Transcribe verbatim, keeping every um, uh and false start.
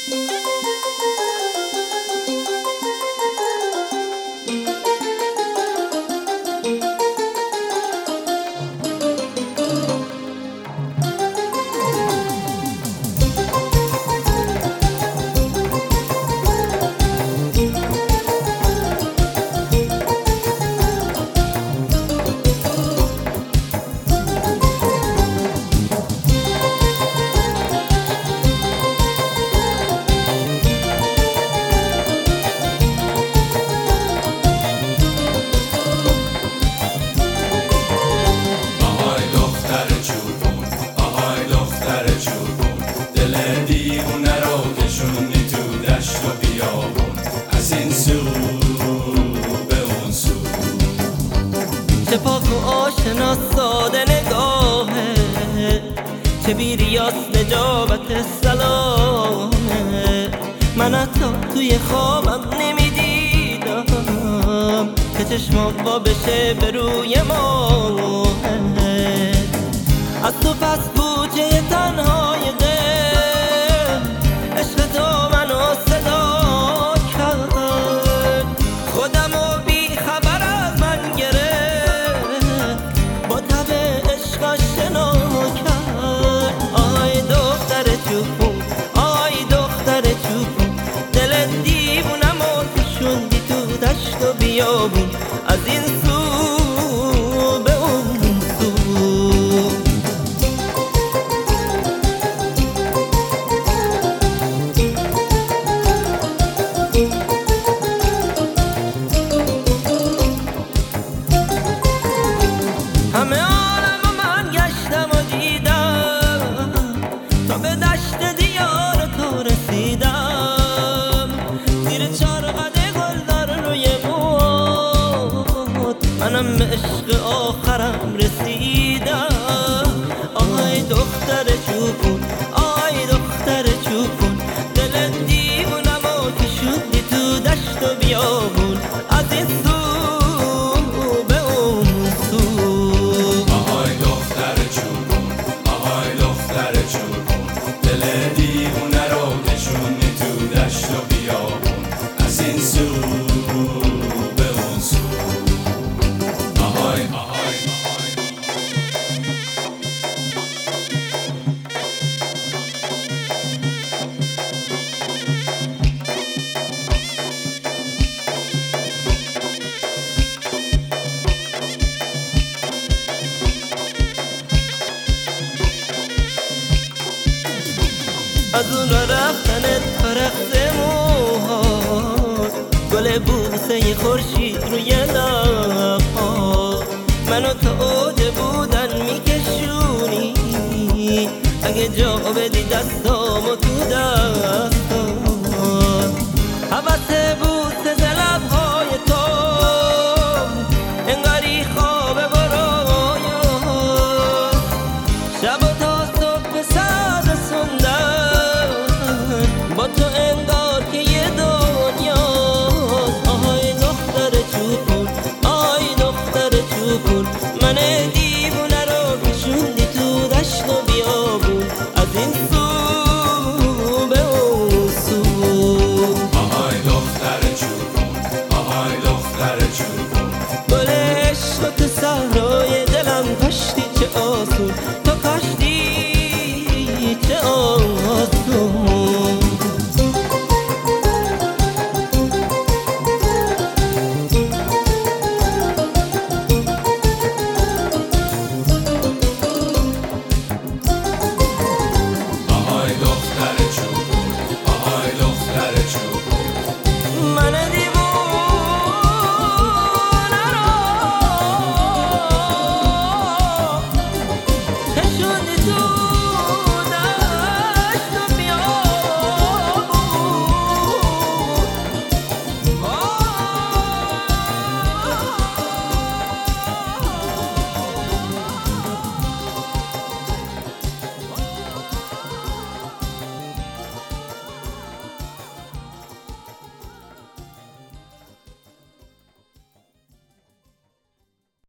دیوونه رو کشوندی تو دشت و بیابون، از این سو به اون سو. چه پاک و آشنا ساده نگاهه، چه بیریاس نجابت سلامه. من حتی توی خوابم نمیدیدم که چشمام وا بشه به روی ماه. از تو پس بوجه تنهای دل، عشق تو منو صدا کرد. خودمو بی خبر از من گرفت، با تب عشق آشنا کرد. آی دختر چوپون، آی دختر چوپون، دل دیوونمو کشوندی تو دشت و بیابون، از این سو به اون سو. همه عالم من گشتم و دیدم، تا به دشت دیار تو رسیدم. زیر چارقد گلدار روی موت، منم به عشق آخرم رسیدم. آی دختر چوپون، آی دختر چوپون، دل دیوونمو کشوندی تو دشت و بیابون، از این سو به اون سو. دل دیوونه رو کشوندی تو دشت و بیابون، از این سو به اون سو. آهای آهای از اون را رفتنت فرخت موهات، گل بوسه خورشید روی لبها، منو تا اوج بودن میکشونی. اگه جا بدی دستامو تو دستات، حوث بوسه ز لبها